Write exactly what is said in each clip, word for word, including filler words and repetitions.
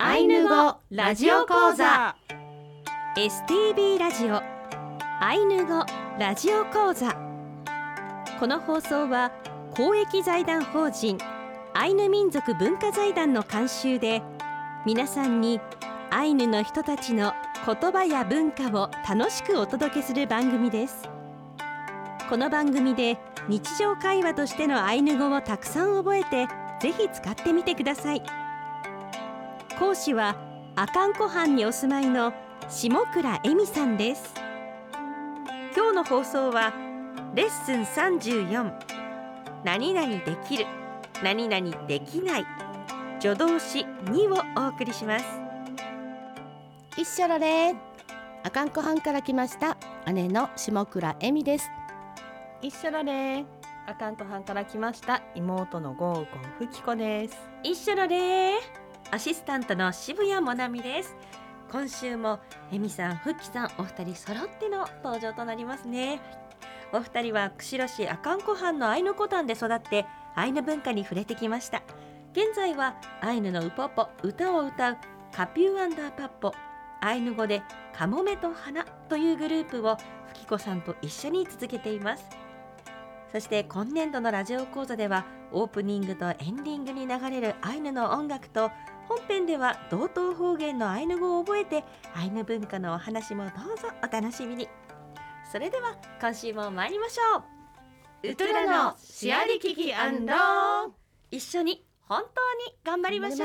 アイヌ語ラジオ講座エスティービー ラジオアイヌ語ラジオ講座。この放送は公益財団法人アイヌ民族文化財団の監修で、皆さんにアイヌの人たちの言葉や文化を楽しくお届けする番組です。この番組で日常会話としてのアイヌ語をたくさん覚えて、ぜひ使ってみてください。講師は阿寒湖畔にお住まいの下倉恵美さんです。今日の放送はレッスンさんじゅうよん、何々できる、何々できない、助動詞にをお送りします。 一緒ろれ阿寒湖畔から来ました姉の下倉恵美です。 一緒ろれ阿寒湖畔から来ました妹のゴーゴンフキコです。 一緒ろれアシスタントの渋谷もなみです。今週も恵美さん、ふっきさん、お二人揃っての登場となりますね。お二人は釧路市阿寒湖畔のアイヌコタンで育ってアイヌ文化に触れてきました。現在はアイヌのウポポ、歌を歌うカピューアンダーパッポ、アイヌ語でカモメと花というグループをふきこさんと一緒に続けています。そして今年度のラジオ講座ではオープニングとエンディングに流れるアイヌの音楽と、本編では道東方言のアイヌ語を覚えてアイヌ文化のお話もどうぞお楽しみに。それでは今週も参りましょう。 ウトラのシアリキキアンロー、 一緒に本当に頑張りましょう。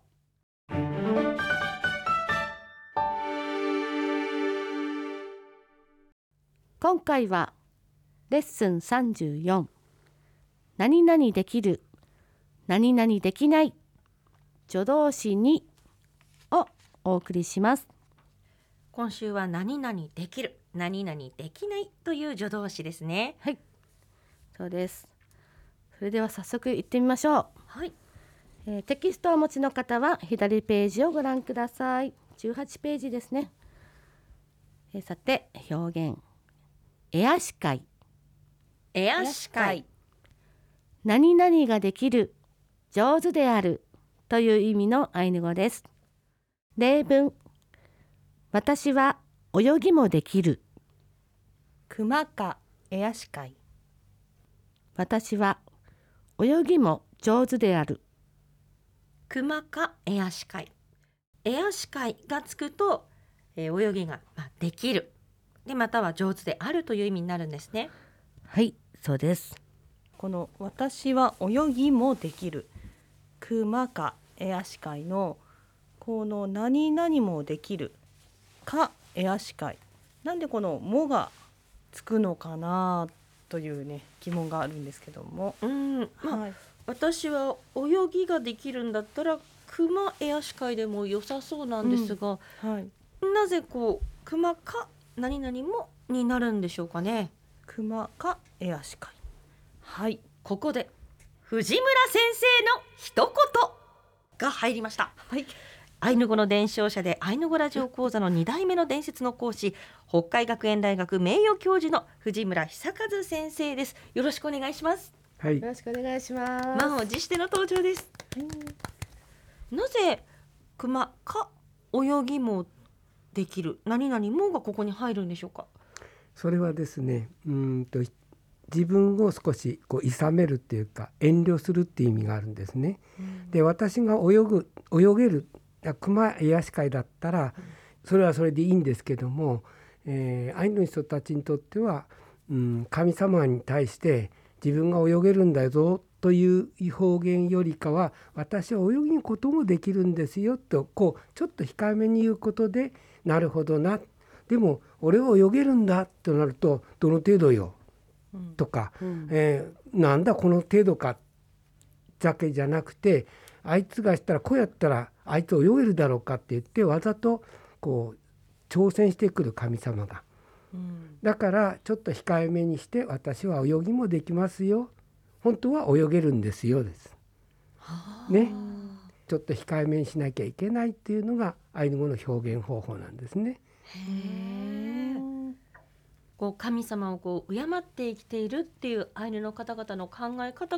今回はレッスンさんじゅうよん、何々できる、何々できない、助動詞にをお送りします。 今週は何々できる、何々できないという助動詞ですね。 はい、そうです。それでは早速行ってみましょう。 はい、 えー、テキストをお持ちの方は左ページをご覧ください。じゅうはちページですね。えー、さて表現、エアシカイ、 エアシカイ、 何々ができる、上手であるという意味のアイヌ語です。例文、私は泳ぎもできる。 クマカエアシカイ、 私は泳ぎも上手である。 クマかエアシカイ、エアシカイがつくと、えー、泳ぎが、まあ、できるで、または上手であるという意味になるんですね。 はい、そうです。 この私は泳ぎもできる、クマカエアシカイのこの何々もできるかエアシカイ、なんでこのもがつくのかなというね疑問があるんですけども、 うん、まあはい、 私は泳ぎができるんだったらクマエアシカイでも良さそうなんですが、 うんはい、 なぜこうクマか何々もになるんでしょうかね。 クマかエアシカイ、はい、 ここで藤村先生の一言が入りました。 はい、 アイヌ語の伝承者でアイヌ語ラジオ講座のに代目の伝説の講師、北海学園大学名誉教授の藤村久和先生です。よろしくお願いします。 はい、 よろしくお願いします。 満を持しての登場です。なぜクマか泳ぎもできる、何々もがここに入るんでしょうか。 それはですね、うーんと自分を少しこう諌めるっていうか遠慮するっていう意味があるんですね。うん、で、私が泳ぐ泳げるクマエアシカイだったらそれはそれでいいんですけども、えー、アイヌの人たちにとっては、うん、神様に対して自分が泳げるんだぞという表現よりかは、私は泳ぐこともできるんですよとこうちょっと控えめに言うことで、なるほどな、でも俺は泳げるんだとなるとどの程度よ、うん、とか、うんえー、なんだこの程度かだけじゃなくて、あいつがしたらこうやったらあいつ泳げるだろうかって言ってわざとこう挑戦してくる神様が、うん、だからちょっと控えめにして、私は泳ぎもできますよ、本当は泳げるんですよです、ね、ちょっと控えめにしなきゃいけないっていうのがアイヌ語の表現方法なんですね。 へー、こう神様をこう敬って生きているっていうアイヌの方々の考え方が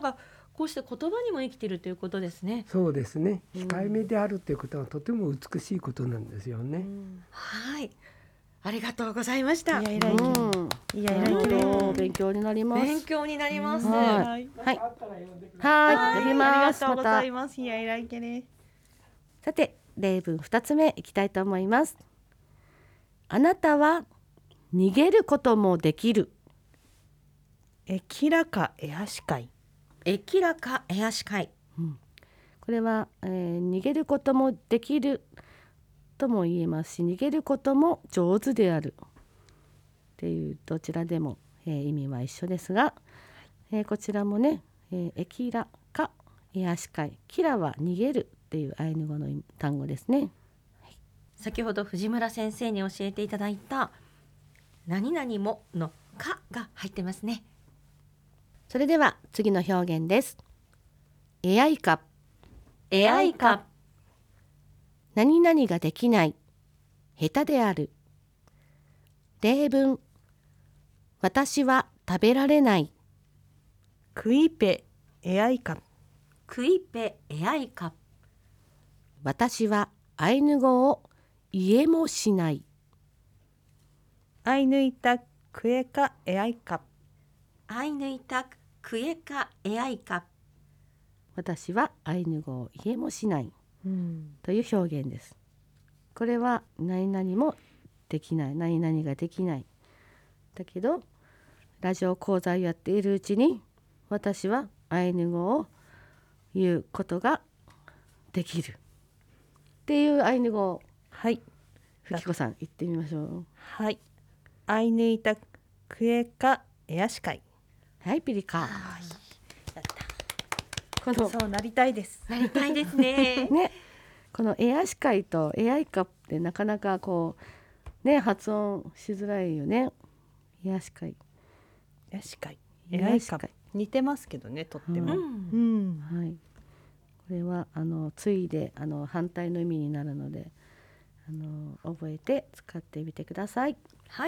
こうして言葉にも生きているということですね。 そうですね。 うん控えめであるということはとても美しいことなんですよね。 はい、ありがとうございました。 いやいらいけうんいやいなるほらいけど勉強になります。 勉強になります。 ははいはいあったら読んでください。 はい、読みます。 ありがとうごまたざいますいやいらいけね。 さて例文ふたつめいきたいと思います。あなたは逃げることもできる。 えきらかえやしかい。 えきらかえやしかい。 これは、えー逃げることもできるとも言えますし、逃げることも上手であるっていうどちらでも、えー意味は一緒ですが、えーこちらもね、えーえきらかえやしかい、きらは逃げるっていうアイヌ語の単語ですね。 先ほど藤村先生に教えていただいた何々ものかが入ってますね。 それでは次の表現です。えあいか、 えあいか。 何々ができない、下手である。例文、私は食べられない。 くいぺえあいか。 くいぺえあいか。 私はアイヌ語を言えもしない。 あいぬいたくえかえあいか。 あいぬいたくえかえあいか。 私はアイヌ語を言えもしないうんという表現です。これは何々もできない、何々ができない。だけどラジオ講座をやっているうちに私はアイヌ語を言うことができるっていうアイヌ語をはいふきこさん言ってみましょう。 はいあいぬいたくえかえやしかい。 はいピリカ。このそうなりたいです。 なりたいですね。 ね、このエアシカイとエアイカってなかなかこうね発音しづらいよね。エアシカイ、 えやしかいエえあいかアシカイ。 似てますけどねとっても。 ううんんはい。これはあのついであの反対の意味になるので、あの覚えて使ってみてください。 はい。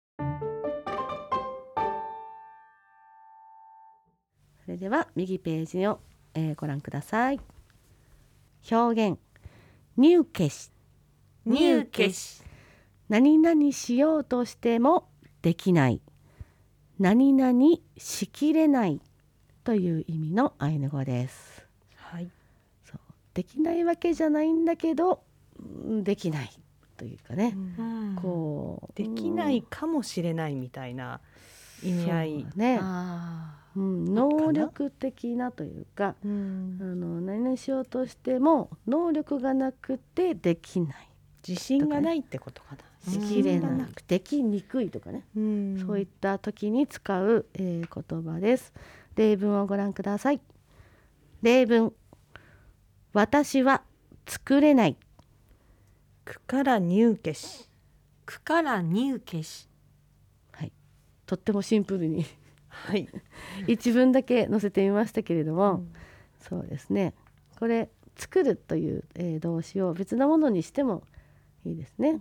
それでは右ページを、えーご覧ください。表現、入消し、 入消し。 何々しようとしてもできない、何々しきれないという意味のアイヌ語です。 はいそう、できないわけじゃないんだけどうんできないというかね、 うんこうできないかもしれないみたいな意味合い。 そうね、 あうん、能力的なというか、 うんあの何々しようとしても能力がなくてできない、 自信がないってことかな。 しきれない、 うんできにくいとかね、 うんそういった時に使う、えー言葉です。例文をご覧ください。例文、私は作れない。 くから入消し。 くから入消し。 はい、とってもシンプルにはい。 一文だけ載せてみましたけれども、 うんそうですね、これ作るという、えー動詞を別なものにしてもいいですね。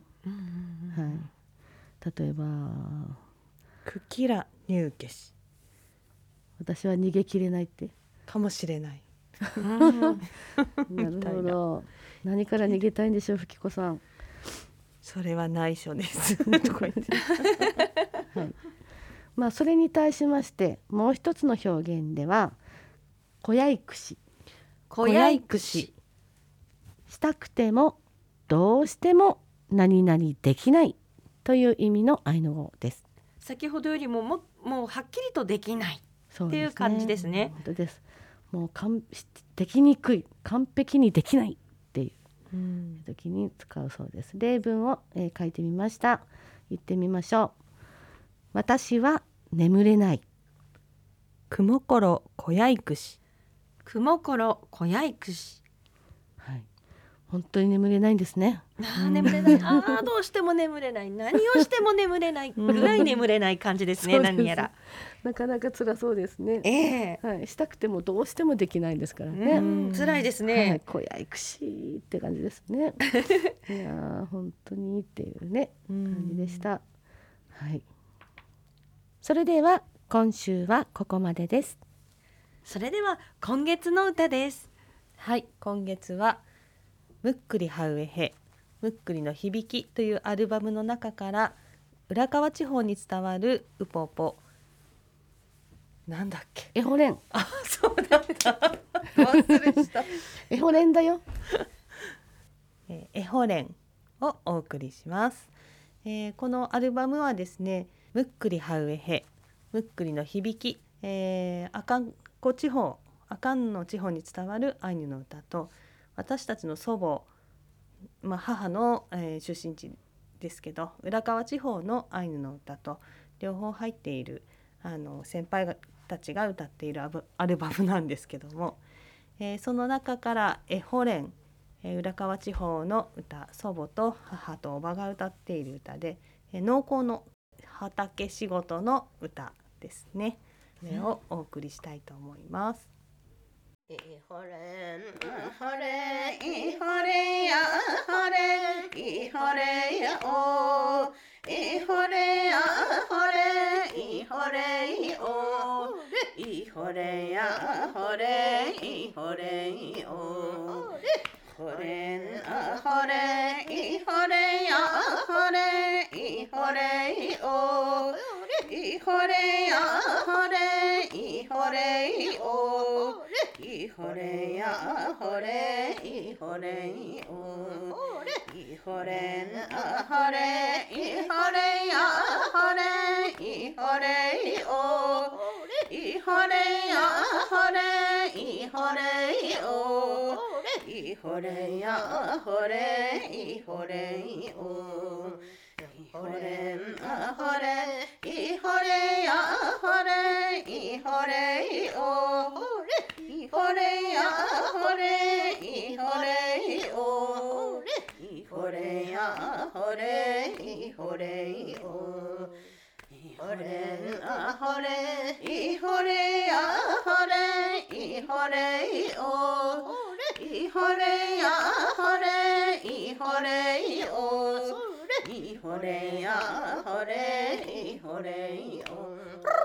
はい、例えばくきら入消し私は逃げきれないってかもしれない。 なるほど、何から逃げたいんでしょう、ふきこさん。 それは内緒です。とか言ってはい、まあそれに対しましてもう一つの表現では小やいくし、 小やいくし。 したくてもどうしても何々できないという意味のアイヌ語です。 先ほどよりもももうはっきりとできない。 そうっていう感じですね。 本当です。もう完できにくい、完璧にできないっていううん時に使うそうです。例文を、えー書いてみました。言ってみましょう。私は眠れない。 くもころこやいくし。 くもころ小やいくし。 はい、本当に眠れないんですね。 あー眠れない。あーどうしても眠れない。何をしても眠れないぐらい眠れない感じですね。 そうです何やら。 なかなか辛そうですね。 ええはい、したくてもどうしてもできないんですからうね。 ん辛いですはい、 ね。 小やいくしって感じですね。いやー本当にっていうね感じでした。はい。それでは今週はここまでです。 それでは今月の歌です。 はい、今月はむっくりはうえへむっくりの響きというアルバムの中から浦河地方に伝わるウポポ、なんだっけ、 エホレン。 あ、そうだった忘れした、 エホレンだよ。 えー、エホレンをお送りします。えー、このアルバムはですね、むっくりはうえへむっくりの響き、えー、阿寒湖地方阿寒の地方に伝わるアイヌの歌と、私たちの祖母、まあ、母の、えー、出身地ですけど浦河地方のアイヌの歌と両方入っているあの先輩たちが歌っているアルバムなんですけども、えー、その中からエホレン、えー、浦河地方の歌、祖母と母とおばが歌っている歌で、えー、農耕の畑仕事の歌ですね。これをお送りしたいと思います。 いほれんほれいほれやほれいほれやおいほれやほれいほれいおいほれやほれいほれいおほれんほれいほれやほれいほれいおいほれやほれいほれいおいほれやほれいほれいおいほれんあほれいほれやほれいほれいおいほれやほれいほれいおいほれやほれいほれいおほれんあほれいほれやほれいほれいおほれやほれいほれいおほれやほれいほれいおほれんあほれいほれやほれいほれいおほれやほれいほれいおいほれやほれいほれいお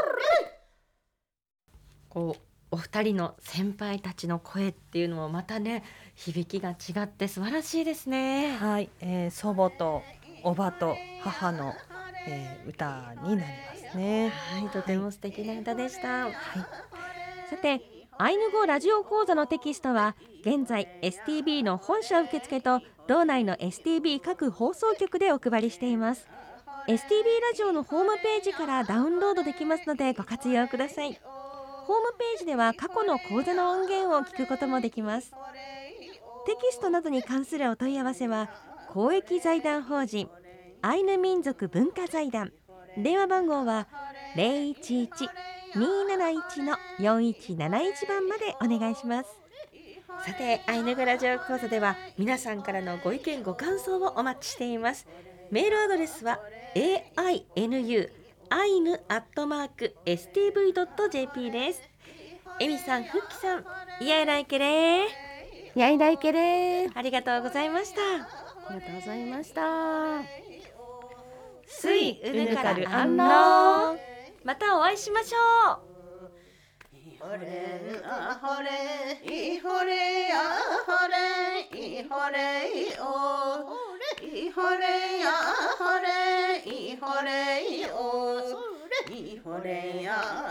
こうお二人の先輩たちの声っていうのもまたね響きが違って素晴らしいですね。 はい、えー、祖母とおばと母の、えー、歌になりますね。 はい、とても素敵な歌でした。はい、さてアイヌ語ラジオ講座のテキストは現在 エスティービー の本社受付と道内の エスティービー 各放送局でお配りしています。 エスティービー ラジオのホームページからダウンロードできますのでご活用ください。ホームページでは過去の講座の音源を聞くこともできます。テキストなどに関するお問い合わせは公益財団法人アイヌ民族文化財団、電話番号は ゼロいちいち にーなないち のよんいちなないち 番までお願いします。さてアイヌ語ラジオ講座では皆さんからのご意見ご感想をお待ちしています。メールアドレスは エーアイエヌユーアイヌアットマーク エスティーブイドットジェーピー です。エミさん、フッキさん、イヤイライケレー、 やいらいけれー。 ありがとうございました。 ありがとうございました。 スイウヌカルアンロー、またお会いしましょう。 ほれんあほれいほれやほれいほれいおいほれやほれいほれいおいほれや